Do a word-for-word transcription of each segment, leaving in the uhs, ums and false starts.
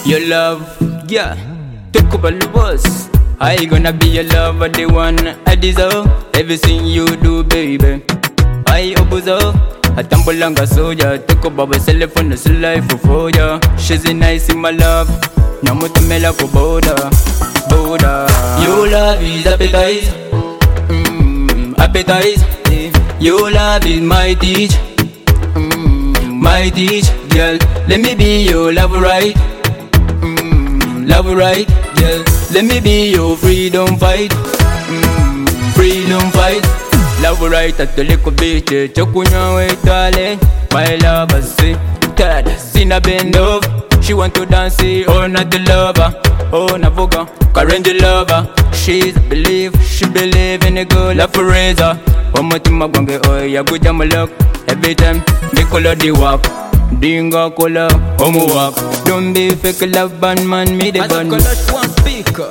Your love, yeah, took up all the bus. I gonna be your lover, the one I deserve. Everything you do, baby, I observe. I tumble on a soldier, took up our cell phone, the life for ya. She's a nice in my love. No more to me like a border, border. Your love is appetite, mm, appetite. Your love is my teach, mm, my teach, girl. Let me be your love, right? Mm, love, right, girl. Let me be your freedom fight, mm, freedom fight. Love, right at the little beach, chokunya we darling. My love, I say, Tad, Sina bend over. She want to dance, oh not the lover, oh na voga, current the lover. She's a believe, she believe in a girl love forever. One more time I gonge, oh ya good jam luck. Every time, me color the walk, dingo color, homo walk. Don't be fake love band man, me the band. One speaker.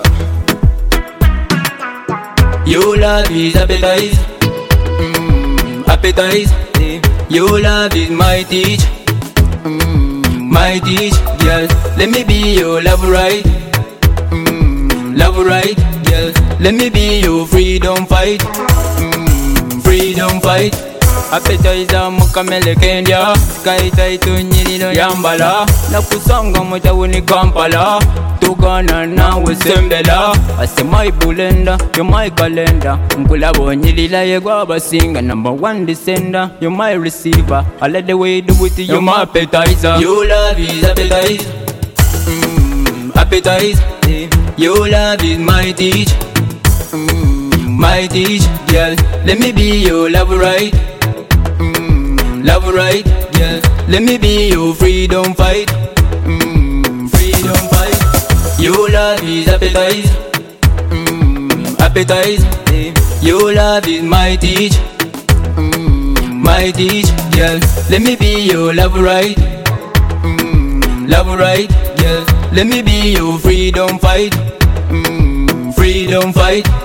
Your love is appetite, mm, appetite. Your love is my teach, mm, my teach, girl. Let me be your love, right? Mm, love, right, girl. Let me be your freedom fight, mm, freedom fight. Appetizer mukamele Kenya, kaita itu nyirino yambala. Nakusanga moja wuni Kampala, tugana na wesembela. Ase my bulenda, you're my calendar. Mkulabo nyilila yegwa basinga, number one descender. You're my receiver, I let the way do it. You're my appetizer. Your love is appetizer, mm, appetizer. Your love is my teach, mm, my teach, girl. Let me be your love, right? Love, right, yeah. Let me be your freedom fight, mm, freedom fight. Your love is appetite, mm, appetite. Your love is my teach, mm, my teach, girl. Let me be your love, right, mm, love, right, yeah. Let me be your freedom fight, mm, freedom fight.